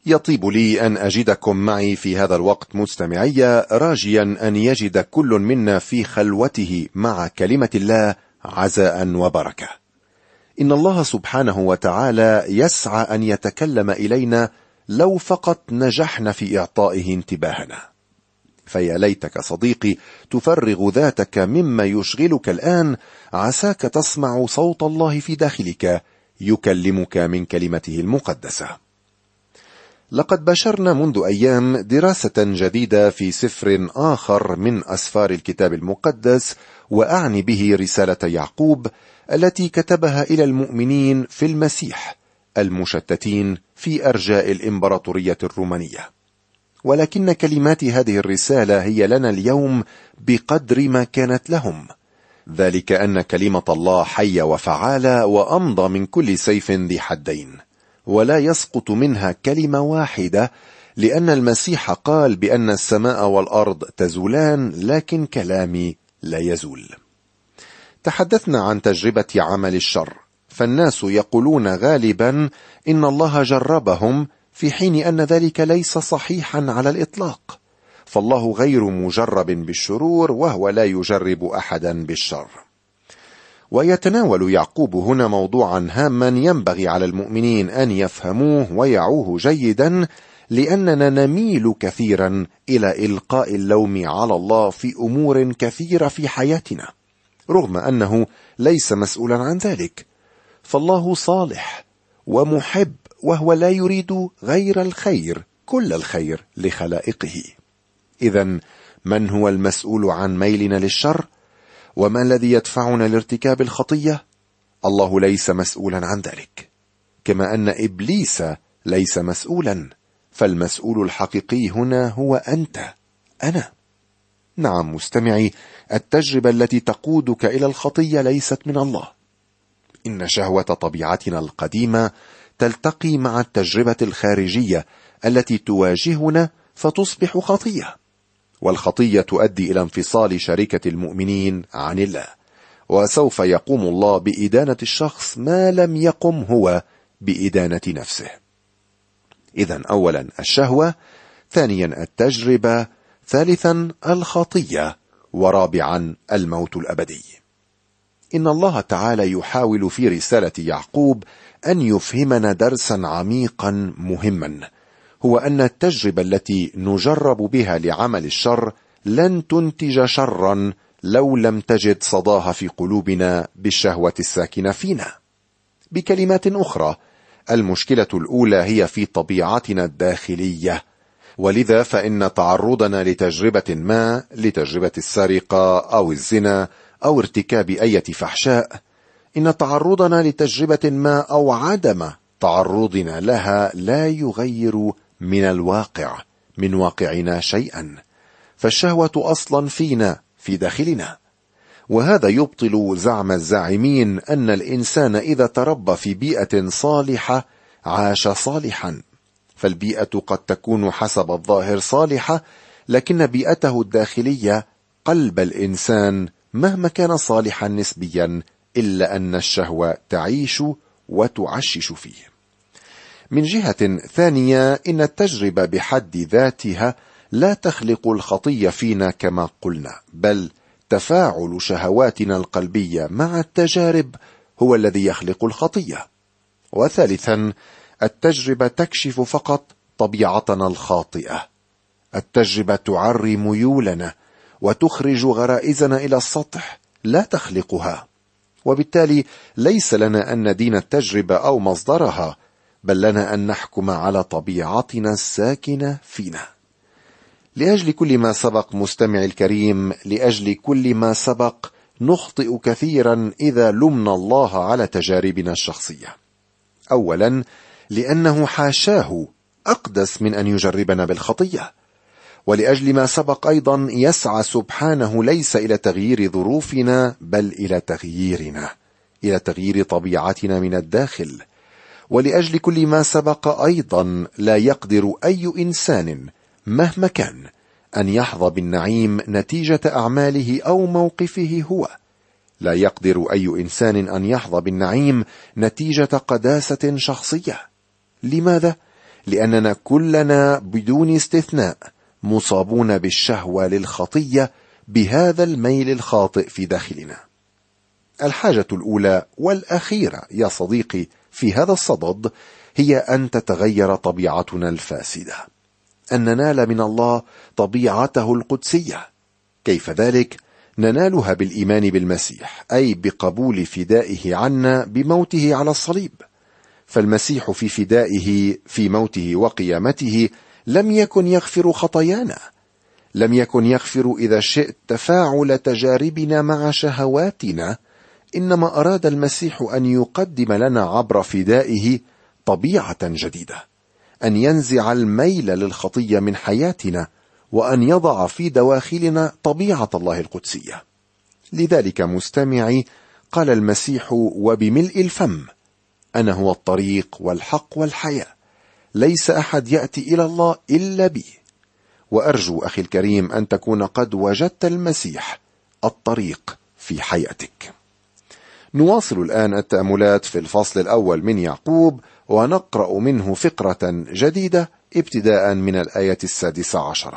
يطيب لي أن أجدكم معي في هذا الوقت مستمعي، راجيا أن يجد كل منا في خلوته مع كلمة الله عزاء وبركة. إن الله سبحانه وتعالى يسعى أن يتكلم إلينا لو فقط نجحنا في إعطائه انتباهنا. فيا ليتك صديقي تفرغ ذاتك مما يشغلك الآن، عساك تسمع صوت الله في داخلك يكلمك من كلمته المقدسة. لقد بشرنا منذ أيام دراسة جديدة في سفر آخر من أسفار الكتاب المقدس، وأعني به رسالة يعقوب التي كتبها إلى المؤمنين في المسيح المشتتين في أرجاء الإمبراطورية الرومانية. ولكن كلمات هذه الرسالة هي لنا اليوم بقدر ما كانت لهم، ذلك أن كلمة الله حية وفعالة وأمضى من كل سيف ذي حدين، ولا يسقط منها كلمة واحدة، لأن المسيح قال بأن السماء والأرض تزولان لكن كلامي لا يزول. تحدثنا عن تجربة عمل الشر، فالناس يقولون غالبا إن الله جربهم، في حين أن ذلك ليس صحيحا على الإطلاق، فالله غير مجرب بالشرور وهو لا يجرب أحدا بالشر. ويتناول يعقوب هنا موضوعا هاما ينبغي على المؤمنين أن يفهموه ويعوه جيدا، لأننا نميل كثيرا إلى إلقاء اللوم على الله في أمور كثيرة في حياتنا، رغم أنه ليس مسؤولا عن ذلك، فالله صالح ومحب، وهو لا يريد غير الخير، كل الخير لخلائقه. إذن من هو المسؤول عن ميلنا للشر؟ وما الذي يدفعنا لارتكاب الخطية؟ الله ليس مسؤولا عن ذلك، كما أن إبليس ليس مسؤولا، فالمسؤول الحقيقي هنا هو أنت، أنا. نعم مستمعي، التجربة التي تقودك إلى الخطية ليست من الله. إن شهوة طبيعتنا القديمة تلتقي مع التجربة الخارجية التي تواجهنا فتصبح خطية، والخطية تؤدي إلى انفصال شركة المؤمنين عن الله، وسوف يقوم الله بإدانة الشخص ما لم يقم هو بإدانة نفسه. إذن أولا الشهوة، ثانيا التجربة، ثالثا الخطية، ورابعا الموت الأبدي. إن الله تعالى يحاول في رسالة يعقوب أن يفهمنا درسا عميقا مهما، هو أن التجربة التي نجرب بها لعمل الشر لن تنتج شرا لو لم تجد صداها في قلوبنا بالشهوة الساكنة فينا. بكلمات أخرى، المشكلة الأولى هي في طبيعتنا الداخلية، ولذا فإن تعرضنا لتجربة ما، لتجربة السرقة أو الزنا أو ارتكاب أي فحشاء، إن تعرضنا لتجربة ما أو عدم تعرضنا لها لا يغير من الواقع، من واقعنا شيئا، فالشهوة أصلا فينا، في داخلنا. وهذا يبطل زعم الزاعمين أن الإنسان إذا تربى في بيئة صالحة عاش صالحا، فالبيئة قد تكون حسب الظاهر صالحة، لكن بيئته الداخلية، قلب الإنسان، مهما كان صالحا نسبيا، إلا أن الشهوة تعيش وتعشش فيه. من جهة ثانية، إن التجربة بحد ذاتها لا تخلق الخطية فينا كما قلنا، بل تفاعل شهواتنا القلبية مع التجارب هو الذي يخلق الخطية. وثالثا، التجربة تكشف فقط طبيعتنا الخاطئة. التجربة تعري ميولنا وتخرج غرائزنا إلى السطح، لا تخلقها، وبالتالي ليس لنا أن ندين التجربة أو مصدرها، بل لنا أن نحكم على طبيعتنا الساكنة فينا. لأجل كل ما سبق مستمع الكريم، لأجل كل ما سبق، نخطئ كثيرا إذا لمنا الله على تجاربنا الشخصية. أولا، لأنه حاشاه أقدس من أن يجربنا بالخطية، ولأجل ما سبق أيضا يسعى سبحانه ليس إلى تغيير ظروفنا، بل إلى تغييرنا، إلى تغيير طبيعتنا من الداخل. ولأجل كل ما سبق أيضا لا يقدر أي إنسان مهما كان أن يحظى بالنعيم نتيجة أعماله أو موقفه هو. لا يقدر أي إنسان أن يحظى بالنعيم نتيجة قداسة شخصية. لماذا؟ لأننا كلنا بدون استثناء مصابون بالشهوة للخطية بهذا الميل الخاطئ في داخلنا. الحاجة الأولى والأخيرة يا صديقي في هذا الصدد هي أن تتغير طبيعتنا الفاسدة، أن ننال من الله طبيعته القدسية. كيف ذلك؟ ننالها بالإيمان بالمسيح، أي بقبول فدائه عنا بموته على الصليب. فالمسيح في فدائه في موته وقيامته لم يكن يغفر خطايانا، لم يكن يغفر إذا شئت تفاعل تجاربنا مع شهواتنا، إنما أراد المسيح أن يقدم لنا عبر فدائه طبيعة جديدة، أن ينزع الميل للخطية من حياتنا، وأن يضع في دواخلنا طبيعة الله القدسية. لذلك مستمعي قال المسيح وبملء الفم: أنا هو الطريق والحق والحياة، ليس أحد يأتي إلى الله إلا بي. وأرجو أخي الكريم أن تكون قد وجدت المسيح الطريق في حياتك. نواصل الآن التأملات في الفصل الأول من يعقوب، ونقرأ منه فقرة جديدة ابتداء من الآية 16.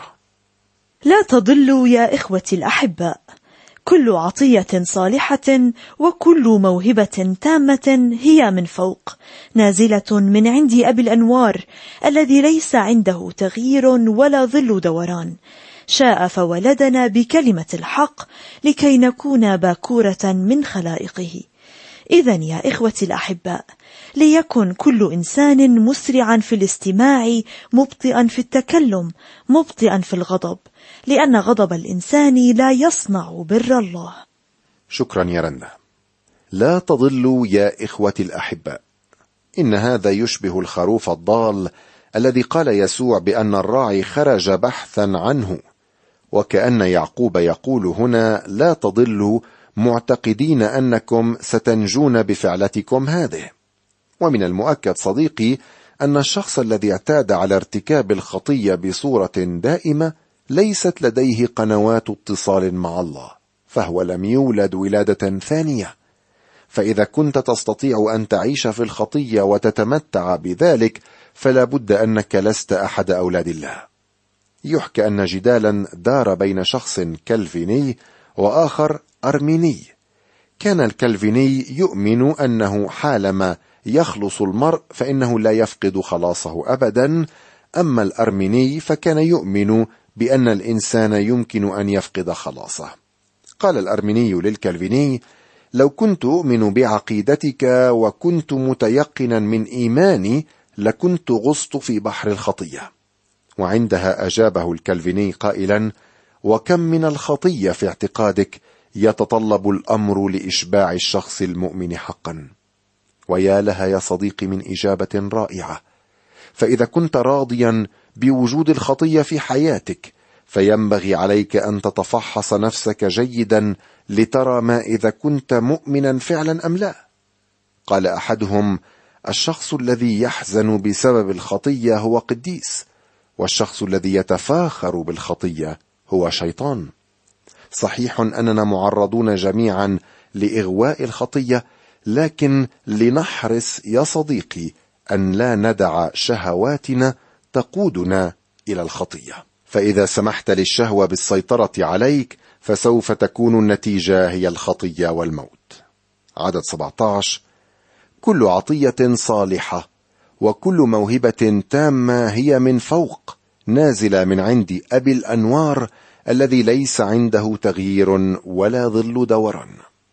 لا تضلوا يا إخوتي الأحباء، كل عطية صالحة وكل موهبة تامة هي من فوق، نازلة من عند أبي الأنوار، الذي ليس عنده تغيير ولا ظل دوران. شاء فولدنا بكلمة الحق لكي نكون باكورة من خلائقه. إذن يا إخوتي الأحباء، ليكن كل إنسان مسرعا في الاستماع، مبطئا في التكلم، مبطئا في الغضب، لأن غضب الإنسان لا يصنع بر الله. شكرا يا رندا. لا تضلوا يا إخوتي الأحباء. إن هذا يشبه الخروف الضال الذي قال يسوع بأن الراعي خرج بحثا عنه، وكأن يعقوب يقول هنا لا تضلوا، معتقدين أنكم ستنجون بفعلتكم هذه. ومن المؤكد صديقي أن الشخص الذي اعتاد على ارتكاب الخطية بصورة دائمة ليست لديه قنوات اتصال مع الله، فهو لم يولد ولادة ثانية. فإذا كنت تستطيع أن تعيش في الخطية وتتمتع بذلك، فلا بد أنك لست أحد أولاد الله. يحكى أن جدالا دار بين شخص كالفيني وآخر أرميني. كان الكالفيني يؤمن أنه حالما يخلص المرء فإنه لا يفقد خلاصه أبدا، أما الأرميني فكان يؤمن بأن الإنسان يمكن أن يفقد خلاصه. قال الأرميني للكالفيني: لو كنت أؤمن بعقيدتك وكنت متيقنا من إيماني لكنت غصت في بحر الخطية. وعندها أجابه الكالفيني قائلا: وكم من الخطية في اعتقادك يتطلب الأمر لإشباع الشخص المؤمن حقا. ويا لها يا صديقي من إجابة رائعة. فإذا كنت راضيا بوجود الخطية في حياتك، فينبغي عليك أن تتفحص نفسك جيدا لترى ما إذا كنت مؤمنا فعلا أم لا. قال أحدهم: الشخص الذي يحزن بسبب الخطية هو قديس، والشخص الذي يتفاخر بالخطية هو شيطان. صحيح أننا معرضون جميعا لإغواء الخطية، لكن لنحرص يا صديقي أن لا ندع شهواتنا تقودنا إلى الخطية، فإذا سمحت للشهوة بالسيطرة عليك فسوف تكون النتيجة هي الخطية والموت. عدد 17: كل عطية صالحة وكل موهبة تامة هي من فوق، نازلة من عند أبي الأنوار الذي ليس عنده تغيير ولا ظل دوران.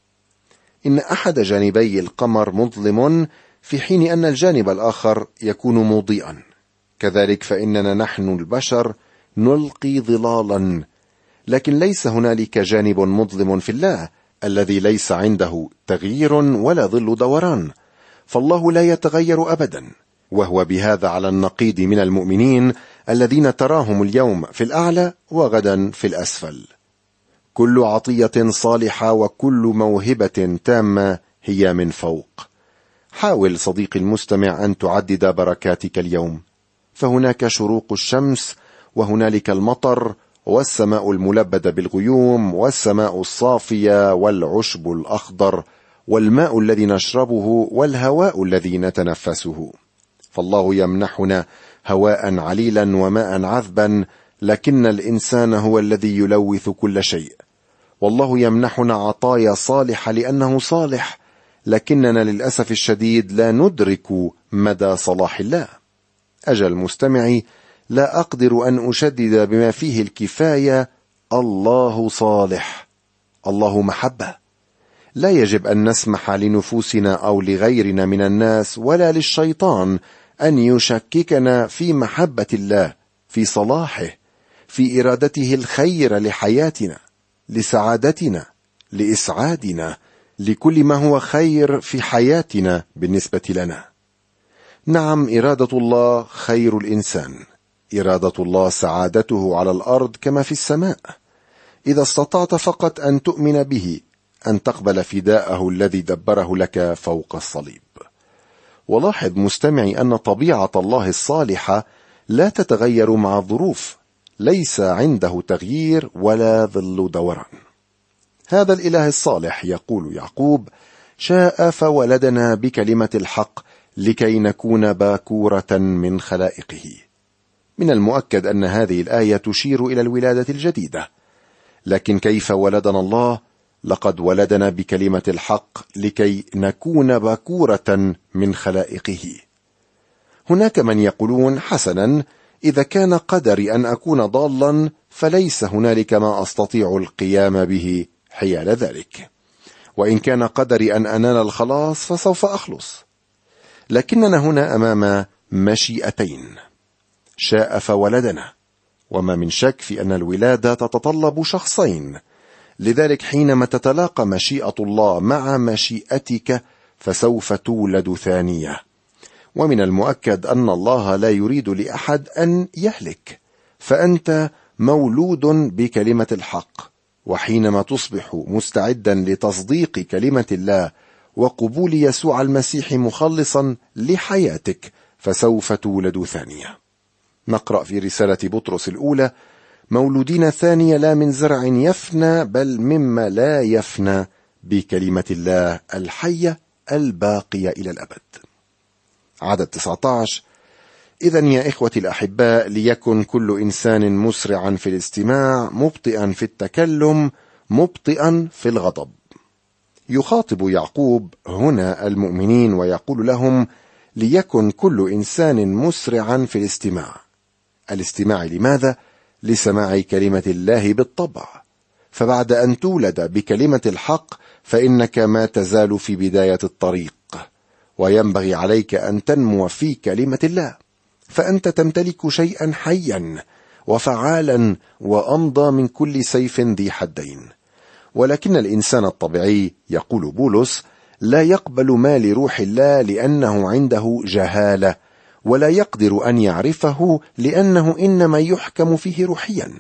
إن أحد جانبي القمر مظلم في حين أن الجانب الآخر يكون مضيئا، كذلك فإننا نحن البشر نلقي ظلالا، لكن ليس هنالك جانب مظلم في الله الذي ليس عنده تغيير ولا ظل دوران، فالله لا يتغير أبدا، وهو بهذا على النقيض من المؤمنين الذين تراهم اليوم في الأعلى وغدا في الأسفل. كل عطية صالحة وكل موهبة تامة هي من فوق. حاول صديقي المستمع أن تعدد بركاتك اليوم، فهناك شروق الشمس، وهنالك المطر، والسماء الملبدة بالغيوم، والسماء الصافية، والعشب الأخضر، والماء الذي نشربه، والهواء الذي نتنفسه. فالله يمنحنا هواء عليلا وماء عذبا، لكن الإنسان هو الذي يلوث كل شيء. والله يمنحنا عطايا صالحة لأنه صالح، لكننا للأسف الشديد لا ندرك مدى صلاح الله. أجل مستمعي، لا أقدر أن أشدد بما فيه الكفاية: الله صالح، الله محبة. لا يجب أن نسمح لنفوسنا أو لغيرنا من الناس ولا للشيطان أن يشككنا في محبة الله، في صلاحه، في إرادته الخير لحياتنا، لسعادتنا، لإسعادنا، لكل ما هو خير في حياتنا بالنسبة لنا. نعم، إرادة الله خير الإنسان، إرادة الله سعادته على الأرض كما في السماء. إذا استطعت فقط أن تؤمن به، أن تقبل فداءه الذي دبره لك فوق الصليب. ولاحظ مستمعي أن طبيعة الله الصالحة لا تتغير مع الظروف، ليس عنده تغيير ولا ظل دوران. هذا الإله الصالح، يقول يعقوب، شاء فولدنا بكلمة الحق لكي نكون باكورة من خلائقه. من المؤكد أن هذه الآية تشير إلى الولادة الجديدة، لكن كيف ولدنا الله؟ لقد ولدنا بكلمة الحق لكي نكون باكورة من خلائقه. هناك من يقولون: حسنا، إذا كان قدري أن أكون ضالا فليس هنالك ما أستطيع القيام به حيال ذلك، وإن كان قدري أن أنال الخلاص فسوف أخلص. لكننا هنا أمام مشيئتين: شاء فولدنا، وما من شك في أن الولادة تتطلب شخصين. لذلك حينما تتلاقى مشيئة الله مع مشيئتك فسوف تولد ثانية. ومن المؤكد أن الله لا يريد لأحد أن يهلك، فأنت مولود بكلمة الحق، وحينما تصبح مستعدا لتصديق كلمة الله وقبول يسوع المسيح مخلصا لحياتك فسوف تولد ثانية. نقرأ في رسالة بطرس الأولى: مولودين ثانية لا من زرع يفنى بل مما لا يفنى، بكلمة الله الحية الباقية إلى الأبد. عدد 19: إذن يا إخوتي الأحباء، ليكن كل إنسان مسرعا في الاستماع، مبطئا في التكلم، مبطئا في الغضب. يخاطب يعقوب هنا المؤمنين ويقول لهم: ليكن كل إنسان مسرعا في الاستماع. الاستماع لماذا؟ لسماع كلمة الله بالطبع. فبعد أن تولد بكلمة الحق فإنك ما تزال في بداية الطريق، وينبغي عليك أن تنمو في كلمة الله، فأنت تمتلك شيئا حيا وفعالا وأمضى من كل سيف ذي حدين. ولكن الإنسان الطبيعي، يقول بولس، لا يقبل ما لروح الله لأنه عنده جهالة، ولا يقدر أن يعرفه لأنه إنما يحكم فيه روحيا.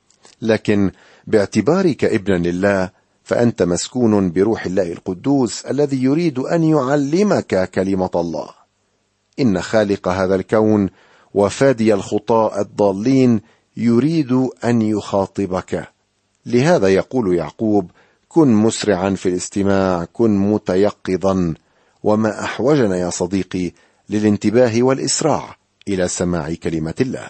لكن باعتبارك ابنا لله فأنت مسكون بروح الله القدوس الذي يريد أن يعلمك كلمة الله. إن خالق هذا الكون وفادي الخطاة الضالين يريد أن يخاطبك. لهذا يقول يعقوب: كن مسرعا في الاستماع، كن متيقظا. وما أحوجنا يا صديقي للانتباه والإسراع إلى سماع كلمة الله.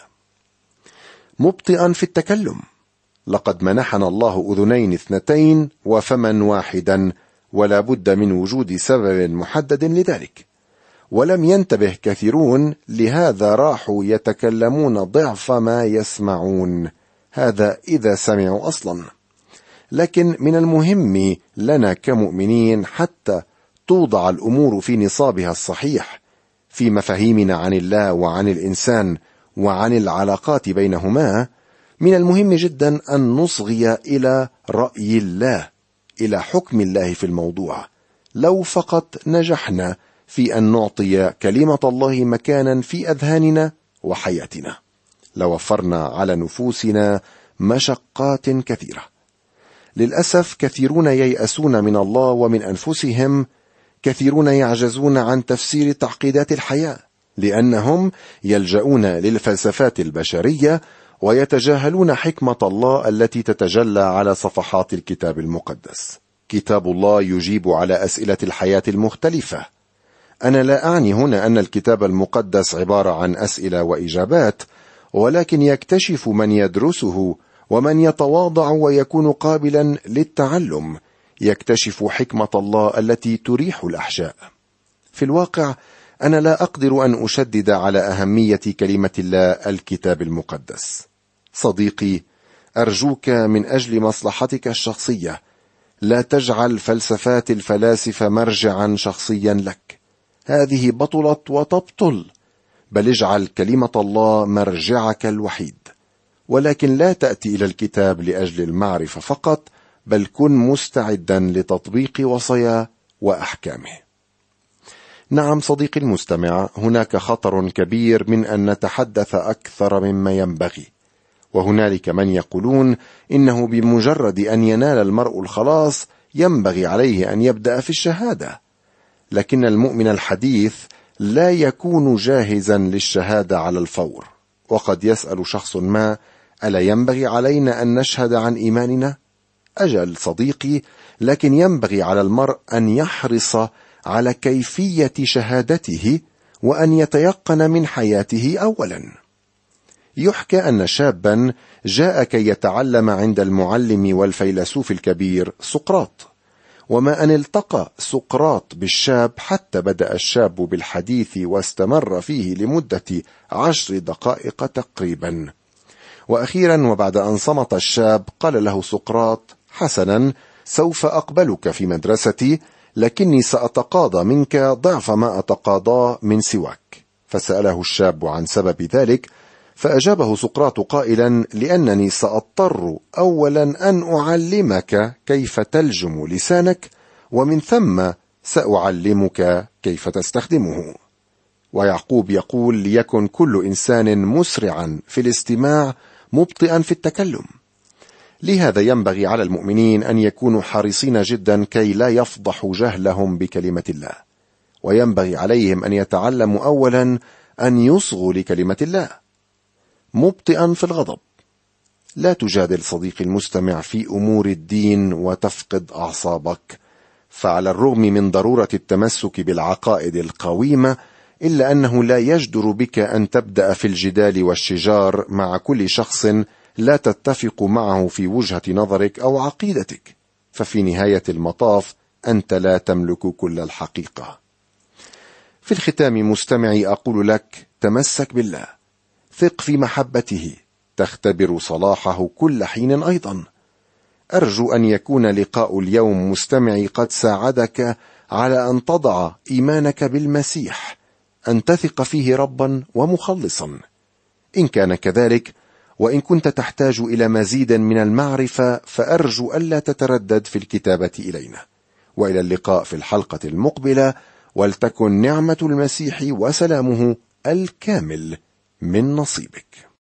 مبطئا في التكلم، لقد منحنا الله أذنين اثنتين وفما واحدا، ولا بد من وجود سبب محدد لذلك. ولم ينتبه كثيرون، لهذا راحوا يتكلمون ضعف ما يسمعون، هذا إذا سمعوا أصلا. لكن من المهم لنا كمؤمنين حتى توضع الأمور في نصابها الصحيح في مفاهيمنا عن الله وعن الإنسان وعن العلاقات بينهما، من المهم جدا أن نصغي إلى رأي الله، إلى حكم الله في الموضوع. لو فقط نجحنا في أن نعطي كلمة الله مكانا في أذهاننا وحياتنا، لوفرنا على نفوسنا مشقات كثيرة. للأسف كثيرون ييأسون من الله ومن أنفسهم، كثيرون يعجزون عن تفسير تعقيدات الحياة، لأنهم يلجؤون للفلسفات البشرية ويتجاهلون حكمة الله التي تتجلى على صفحات الكتاب المقدس. كتاب الله يجيب على أسئلة الحياة المختلفة. أنا لا أعني هنا أن الكتاب المقدس عبارة عن أسئلة وإجابات، ولكن يكتشف من يدرسه ومن يتواضع ويكون قابلا للتعلم، يكتشف حكمة الله التي تريح الأحشاء. في الواقع أنا لا أقدر أن أشدد على أهمية كلمة الله الكتاب المقدس. صديقي، أرجوك من أجل مصلحتك الشخصية لا تجعل فلسفات الفلاسفة مرجعا شخصيا لك، هذه بطلت وتبطل، بل اجعل كلمة الله مرجعك الوحيد. ولكن لا تأتي إلى الكتاب لأجل المعرفة فقط، بل كن مستعدا لتطبيق وصايا وأحكامه. نعم صديقي المستمع، هناك خطر كبير من أن نتحدث أكثر مما ينبغي، وهنالك من يقولون إنه بمجرد أن ينال المرء الخلاص ينبغي عليه أن يبدأ في الشهادة، لكن المؤمن الحديث لا يكون جاهزا للشهادة على الفور. وقد يسأل شخص ما: ألا ينبغي علينا أن نشهد عن إيماننا؟ أجل صديقي، لكن ينبغي على المرء أن يحرص على كيفية شهادته وأن يتيقن من حياته أولا. يحكى أن شابا جاء كي يتعلم عند المعلم والفيلسوف الكبير سقراط، وما أن التقى سقراط بالشاب حتى بدأ الشاب بالحديث واستمر فيه لمدة 10 دقائق تقريبا. وأخيرا وبعد أن صمت الشاب قال له سقراط: حسنا، سوف أقبلك في مدرستي، لكني سأتقاضى منك ضعف ما أتقاضاه من سواك. فسأله الشاب عن سبب ذلك، فأجابه سقراط قائلا: لأنني سأضطر أولا أن أعلمك كيف تلجم لسانك، ومن ثم سأعلمك كيف تستخدمه. ويعقوب يقول: ليكن كل إنسان مسرعا في الاستماع مبطئا في التكلم. لهذا ينبغي على المؤمنين أن يكونوا حريصين جدا كي لا يفضحوا جهلهم بكلمة الله، وينبغي عليهم أن يتعلموا أولا أن يصغوا لكلمة الله. مبطئا في الغضب. لا تجادل صديقي المستمع في أمور الدين وتفقد أعصابك، فعلى الرغم من ضرورة التمسك بالعقائد القويمة، إلا أنه لا يجدر بك أن تبدأ في الجدال والشجار مع كل شخص لا تتفق معه في وجهة نظرك أو عقيدتك، ففي نهاية المطاف أنت لا تملك كل الحقيقة. في الختام مستمعي أقول لك: تمسك بالله، ثق في محبته، تختبر صلاحه كل حين. أيضا أرجو أن يكون لقاء اليوم مستمعي قد ساعدك على أن تضع إيمانك بالمسيح، أن تثق فيه ربا ومخلصا. إن كان كذلك، وإن كنت تحتاج إلى مزيد من المعرفة، فأرجو ألا تتردد في الكتابة إلينا. وإلى اللقاء في الحلقة المقبلة، ولتكن نعمة المسيح وسلامه الكامل من نصيبك.